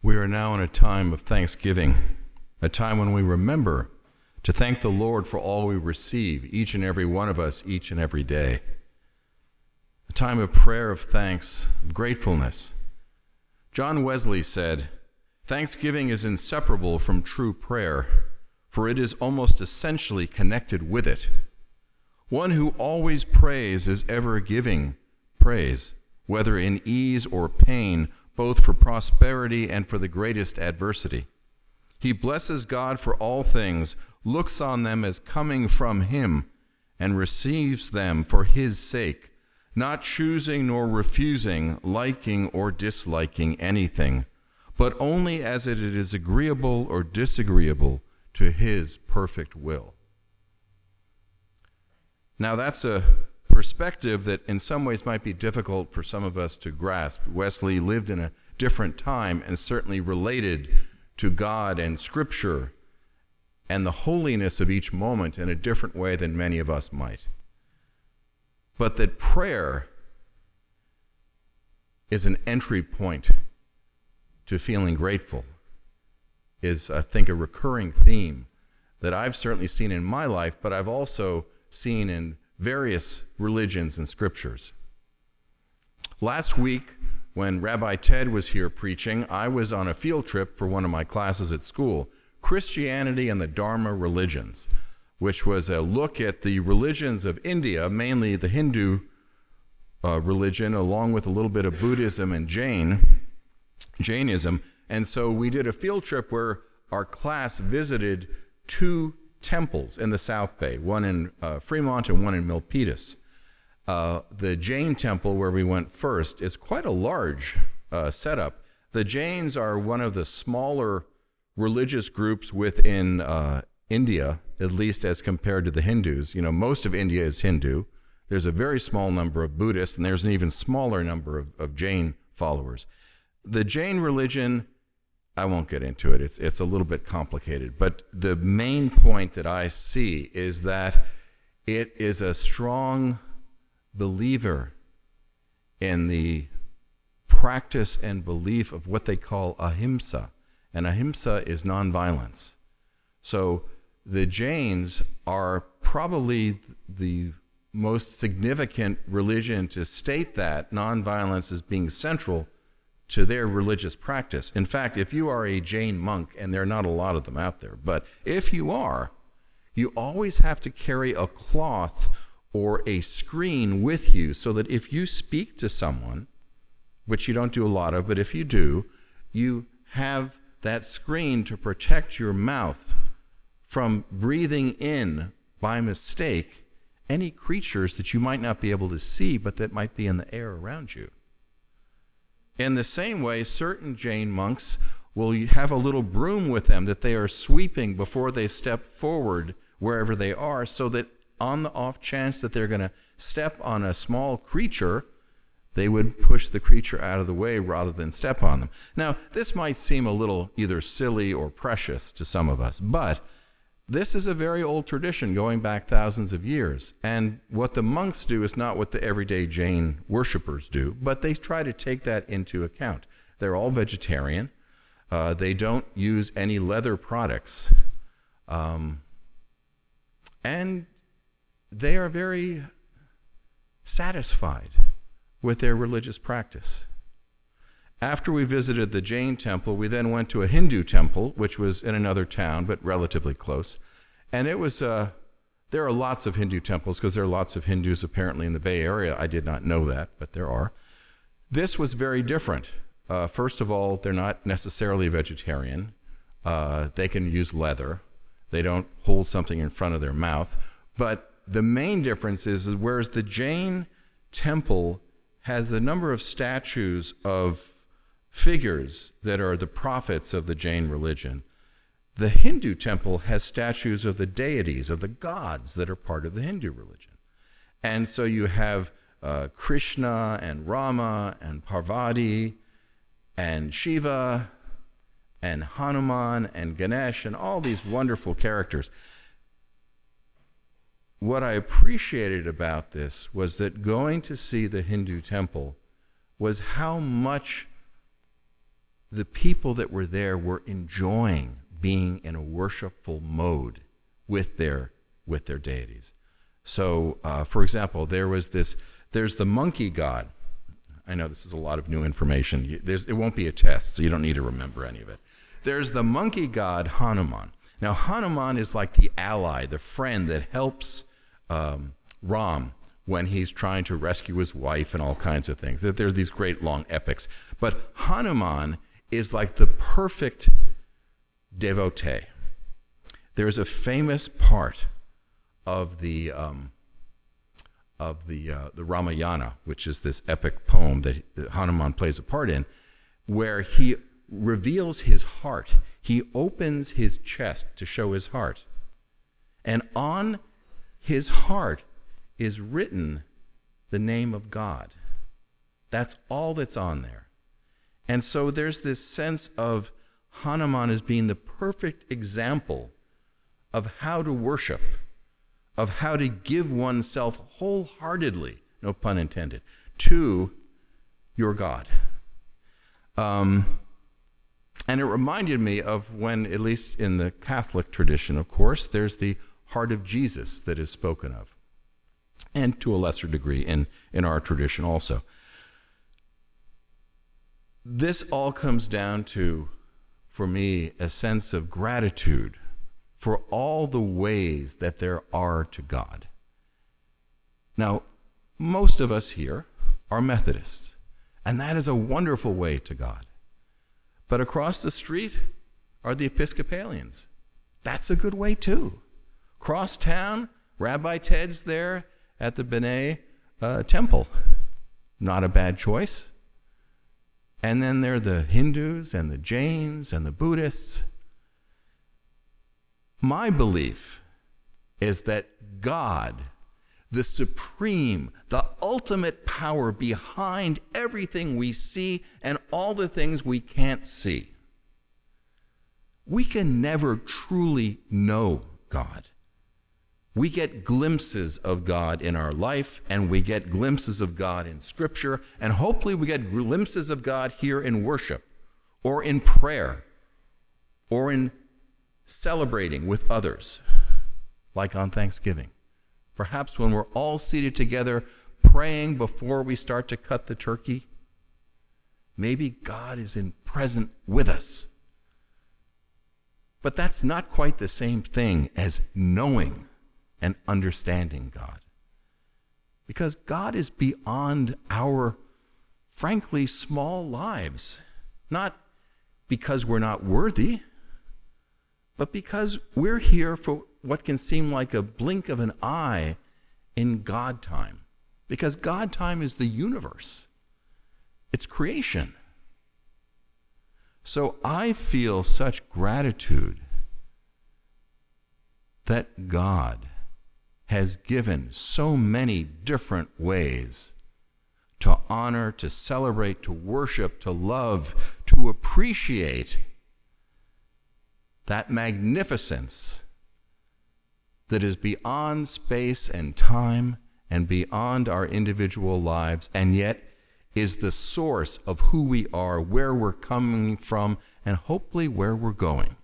We are now in a time of thanksgiving, a time when we remember to thank the Lord for all we receive, each and every one of us, each and every day. A time of prayer, of thanks, of gratefulness. John Wesley said, "Thanksgiving is inseparable from true prayer, for it is almost essentially connected with it. One who always prays is ever giving praise, whether in ease or pain, both for prosperity and for the greatest adversity. He blesses God for all things, looks on them as coming from him, and receives them for his sake, not choosing nor refusing, liking or disliking anything, but only as it is agreeable or disagreeable to his perfect will." Now that's a perspective that in some ways might be difficult for some of us to grasp. Wesley lived in a different time and certainly related to God and Scripture and the holiness of each moment in a different way than many of us might. But that prayer is an entry point to feeling grateful is, I think, a recurring theme that I've certainly seen in my life, but I've also seen in various religions and scriptures. Last week, when Rabbi Ted was here preaching, I was on a field trip for one of my classes at school, Christianity and the Dharma Religions, which was a look at the religions of India, mainly the Hindu religion, along with a little bit of Buddhism and Jainism. And so we did a field trip where our class visited two temples in the South Bay, one in Fremont and one in Milpitas. The Jain temple, where we went first, is quite a large setup. The Jains are one of the smaller religious groups within India, at least as compared to the Hindus. You know, most of India is Hindu. There's a very small number of Buddhists, and there's an even smaller number of Jain followers. The Jain religion, I won't get into it. It's a little bit complicated. But the main point that I see is that it is a strong believer in the practice and belief of what they call ahimsa. And ahimsa is nonviolence. So the Jains are probably the most significant religion to state that nonviolence is being central to their religious practice. In fact, if you are a Jain monk, and there are not a lot of them out there, but if you are, you always have to carry a cloth or a screen with you so that if you speak to someone, which you don't do a lot of, but if you do, you have that screen to protect your mouth from breathing in by mistake any creatures that you might not be able to see, but that might be in the air around you. In the same way, certain Jain monks will have a little broom with them that they are sweeping before they step forward wherever they are, so that on the off chance that they're going to step on a small creature, they would push the creature out of the way rather than step on them. Now, this might seem a little either silly or precious to some of us, but this is a very old tradition going back thousands of years. And what the monks do is not what the everyday Jain worshipers do, but they try to take that into account. They're all vegetarian. They don't use any leather products. And they are very satisfied with their religious practice. After we visited the Jain temple, we then went to a Hindu temple, which was in another town, but relatively close. And it was, there are lots of Hindu temples because there are lots of Hindus apparently in the Bay Area. I did not know that, but there are. This was very different. First of all, they're not necessarily vegetarian. They can use leather. They don't hold something in front of their mouth. But the main difference is whereas the Jain temple has a number of statues of figures that are the prophets of the Jain religion, the Hindu temple has statues of the deities, of the gods that are part of the Hindu religion. And so you have Krishna and Rama and Parvati and Shiva and Hanuman and Ganesh and all these wonderful characters. What I appreciated about this was that going to see the Hindu temple was how much the people that were there were enjoying being in a worshipful mode with their deities. So, for example, there's the monkey god. I know this is a lot of new information. It won't be a test, so you don't need to remember any of it. There's the monkey god Hanuman. Now, Hanuman is like the ally, the friend that helps Ram when he's trying to rescue his wife and all kinds of things. There are these great long epics. But Hanuman is like the perfect devotee. There's a famous part of the Ramayana, which is this epic poem that Hanuman plays a part in, where he reveals his heart. He opens his chest to show his heart. And on his heart is written the name of God. That's all that's on there. And so there's this sense of Hanuman as being the perfect example of how to worship, of how to give oneself wholeheartedly, no pun intended, to your God. And it reminded me of when, at least in the Catholic tradition, of course, there's the heart of Jesus that is spoken of, and to a lesser degree in our tradition also. This all comes down to, for me, a sense of gratitude for all the ways that there are to God. Now, most of us here are Methodists, and that is a wonderful way to God. But across the street are the Episcopalians. That's a good way too. Cross town, Rabbi Ted's there at the B'nai Temple. Not a bad choice. And then there are the Hindus and the Jains and the Buddhists. My belief is that God, the supreme, the ultimate power behind everything we see and all the things we can't see, we can never truly know God. We get glimpses of God in our life, and we get glimpses of God in Scripture, and hopefully we get glimpses of God here in worship, or in prayer, or in celebrating with others, like on Thanksgiving. Perhaps when we're all seated together praying before we start to cut the turkey, maybe God is present with us. But that's not quite the same thing as knowing and understanding God. Because God is beyond our, frankly, small lives. Not because we're not worthy, but because we're here for what can seem like a blink of an eye in God time. Because God time is the universe. It's creation. So I feel such gratitude that God has given so many different ways to honor, to celebrate, to worship, to love, to appreciate that magnificence that is beyond space and time and beyond our individual lives, and yet is the source of who we are, where we're coming from, and hopefully where we're going.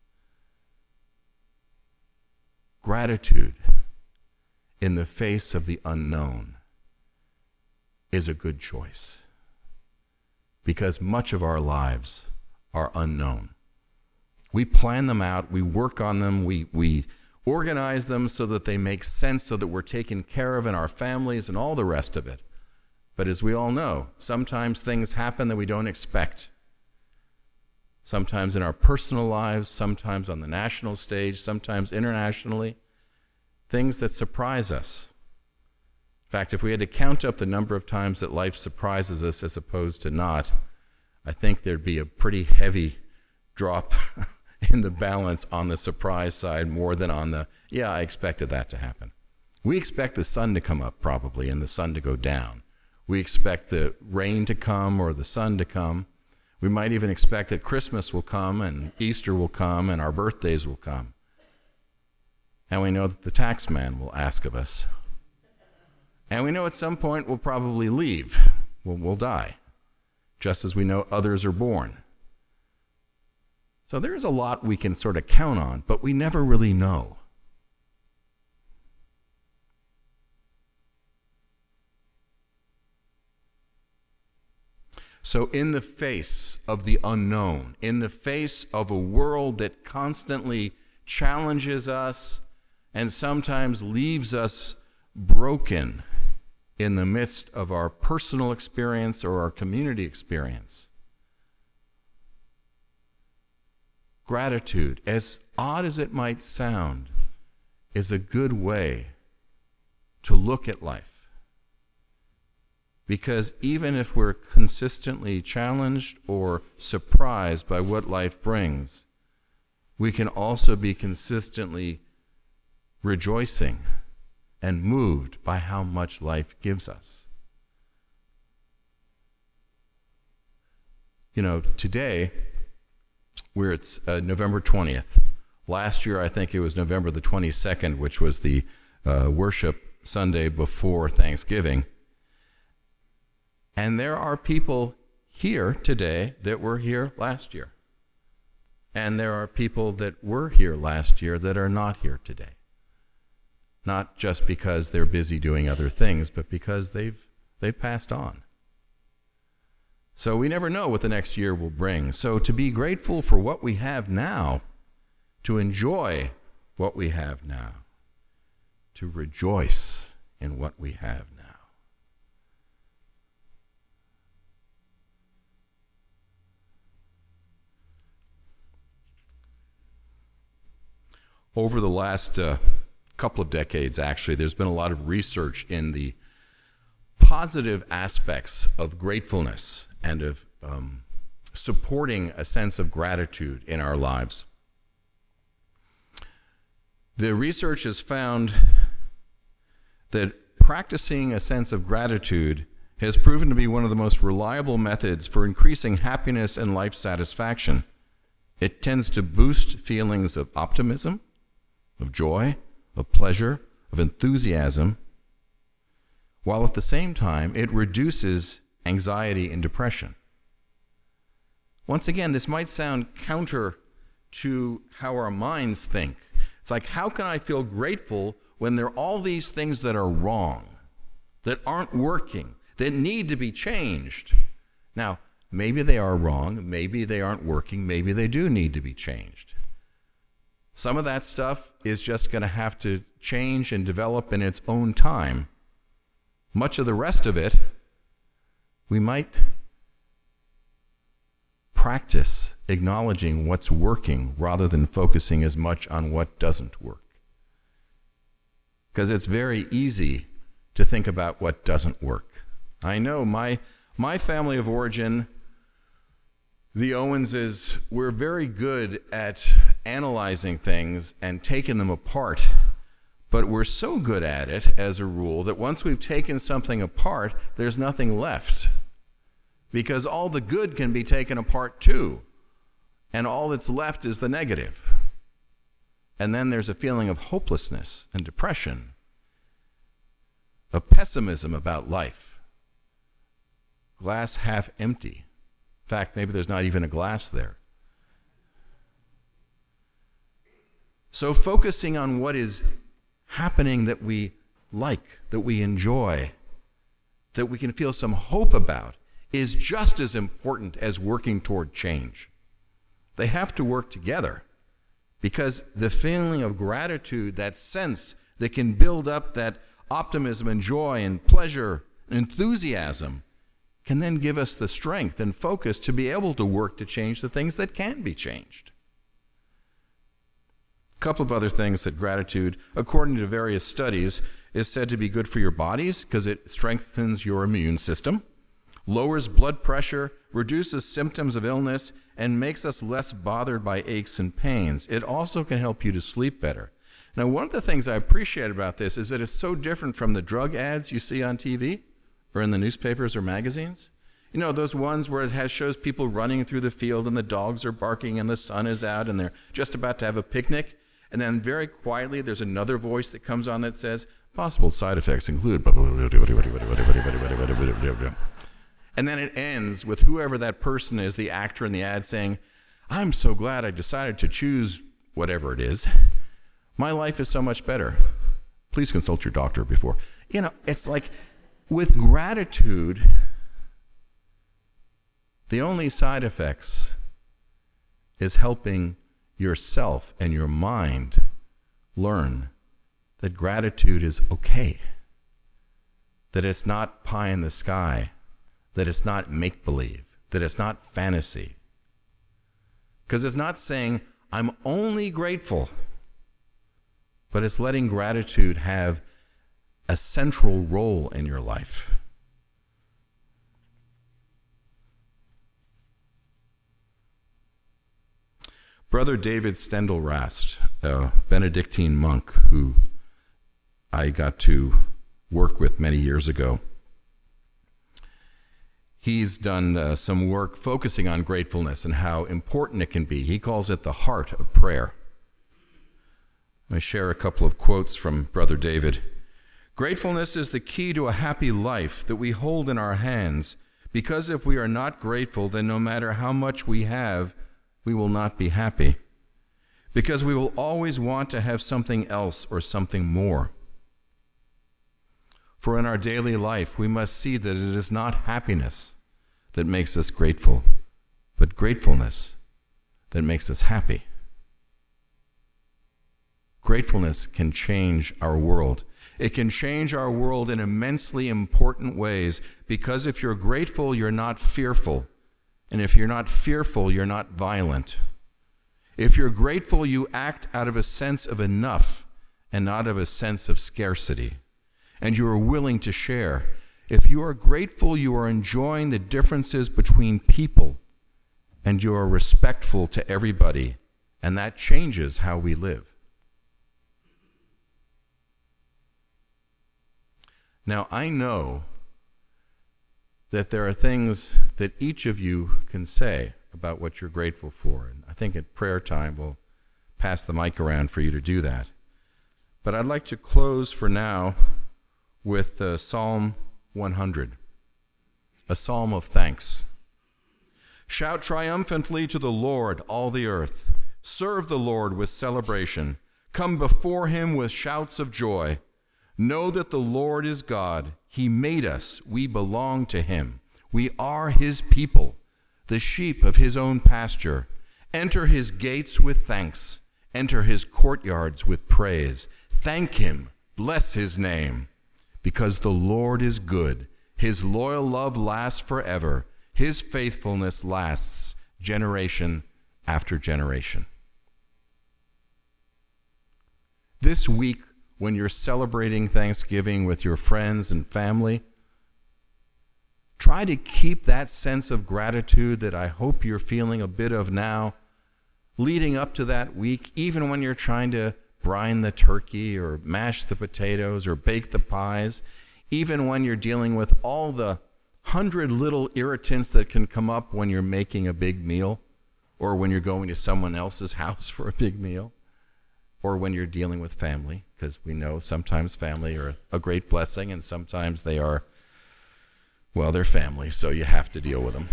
Gratitude in the face of the unknown is a good choice, because much of our lives are unknown. We plan them out, we work on them, we organize them so that they make sense, so that we're taken care of in our families and all the rest of it. But as we all know, sometimes things happen that we don't expect. Sometimes in our personal lives, sometimes on the national stage, sometimes internationally. Things that surprise us. In fact, if we had to count up the number of times that life surprises us as opposed to not, I think there'd be a pretty heavy drop in the balance on the surprise side more than on the, yeah, I expected that to happen. We expect the sun to come up probably and the sun to go down. We expect the rain to come or the sun to come. We might even expect that Christmas will come and Easter will come and our birthdays will come. And we know that the tax man will ask of us. And we know at some point we'll probably leave. We'll die. Just as we know others are born. So there is a lot we can sort of count on, but we never really know. So in the face of the unknown, in the face of a world that constantly challenges us and sometimes leaves us broken in the midst of our personal experience or our community experience, gratitude, as odd as it might sound, is a good way to look at life. Because even if we're consistently challenged or surprised by what life brings, we can also be consistently rejoicing and moved by how much life gives us. You know, today, it's November 20th. Last year, I think it was November the 22nd, which was the worship Sunday before Thanksgiving. And there are people here today that were here last year. And there are people that were here last year that are not here today. Not just because they're busy doing other things, but because they've passed on. So we never know what the next year will bring. So to be grateful for what we have now, to enjoy what we have now, to rejoice in what we have now. Over the last couple of decades, actually, there's been a lot of research in the positive aspects of gratefulness and of supporting a sense of gratitude in our lives. The research has found that practicing a sense of gratitude has proven to be one of the most reliable methods for increasing happiness and life satisfaction. It tends to boost feelings of optimism, of joy, of pleasure, of enthusiasm, while at the same time it reduces anxiety and depression. Once again, this might sound counter to how our minds think. It's like, how can I feel grateful when there are all these things that are wrong, that aren't working, that need to be changed? Now, maybe they are wrong, maybe they aren't working, maybe they do need to be changed. Some of that stuff is just going to have to change and develop in its own time. Much of the rest of it, we might practice acknowledging what's working rather than focusing as much on what doesn't work. Because it's very easy to think about what doesn't work. I know my family of origin, the Owenses, were very good at analyzing things and taking them apart, but we're so good at it as a rule that once we've taken something apart, there's nothing left, because all the good can be taken apart too, and all that's left is the negative. And then there's a feeling of hopelessness and depression, of pessimism about life, glass half empty. In fact, maybe there's not even a glass there. So focusing on what is happening that we like, that we enjoy, that we can feel some hope about, is just as important as working toward change. They have to work together, because the feeling of gratitude, that sense that can build up that optimism and joy and pleasure and enthusiasm, can then give us the strength and focus to be able to work to change the things that can be changed. A couple of other things that gratitude, according to various studies, is said to be good for your bodies because it strengthens your immune system, lowers blood pressure, reduces symptoms of illness, and makes us less bothered by aches and pains. It also can help you to sleep better. Now, one of the things I appreciate about this is that it's so different from the drug ads you see on TV or in the newspapers or magazines. You know, those ones where it shows people running through the field and the dogs are barking and the sun is out and they're just about to have a picnic. And then very quietly there's another voice that comes on that says, possible side effects include... And then it ends with whoever that person is, the actor in the ad, saying, I'm so glad I decided to choose whatever it is. My life is so much better. Please consult your doctor before. It's like with gratitude, the only side effects is helping yourself and your mind learn that gratitude is okay, that it's not pie in the sky, that it's not make-believe, that it's not fantasy. Because it's not saying, I'm only grateful, but it's letting gratitude have a central role in your life. Brother David Steindl-Rast, a Benedictine monk who I got to work with many years ago, he's done some work focusing on gratefulness and how important it can be. He calls it the heart of prayer. Let me share a couple of quotes from Brother David. Gratefulness is the key to a happy life that we hold in our hands, because if we are not grateful, then no matter how much we have, we will not be happy, because we will always want to have something else or something more. For in our daily life, we must see that it is not happiness that makes us grateful, but gratefulness that makes us happy. Gratefulness can change our world. It can change our world in immensely important ways, because if you're grateful, you're not fearful. And if you're not fearful, you're not violent. If you're grateful, you act out of a sense of enough and not of a sense of scarcity. And you are willing to share. If you are grateful, you are enjoying the differences between people, and you are respectful to everybody, and that changes how we live. Now, I know that there are things that each of you can say about what you're grateful for. And I think at prayer time we'll pass the mic around for you to do that. But I'd like to close for now with Psalm 100, a psalm of thanks. Shout triumphantly to the Lord, all the earth. Serve the Lord with celebration. Come before him with shouts of joy. Know that the Lord is God. He made us. We belong to him. We are his people, the sheep of his own pasture. Enter his gates with thanks. Enter his courtyards with praise. Thank him. Bless his name. Because the Lord is good. His loyal love lasts forever. His faithfulness lasts generation after generation. This week, when you're celebrating Thanksgiving with your friends and family, try to keep that sense of gratitude that I hope you're feeling a bit of now, leading up to that week, even when you're trying to brine the turkey or mash the potatoes or bake the pies, even when you're dealing with all the 100 little irritants that can come up when you're making a big meal, or when you're going to someone else's house for a big meal, or when you're dealing with family, because we know sometimes family are a great blessing and sometimes they are, well, they're family, so you have to deal with them.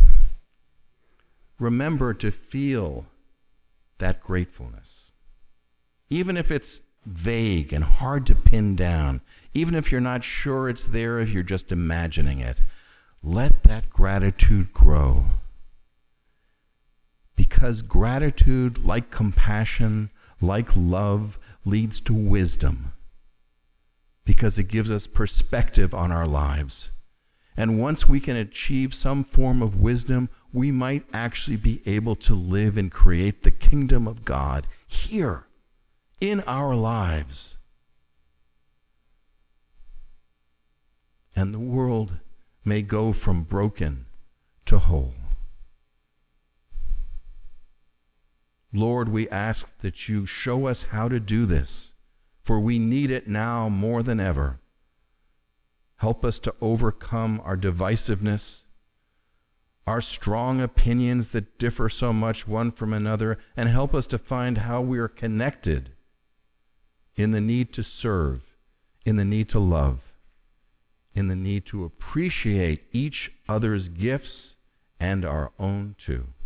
Remember to feel that gratefulness. Even if it's vague and hard to pin down, even if you're not sure it's there, if you're just imagining it, let that gratitude grow. Because gratitude, like compassion, like love, leads to wisdom, because it gives us perspective on our lives. And once we can achieve some form of wisdom, we might actually be able to live and create the kingdom of God here in our lives. And the world may go from broken to whole. Lord, we ask that you show us how to do this, for we need it now more than ever. Help us to overcome our divisiveness, our strong opinions that differ so much one from another, and help us to find how we are connected in the need to serve, in the need to love, in the need to appreciate each other's gifts and our own too.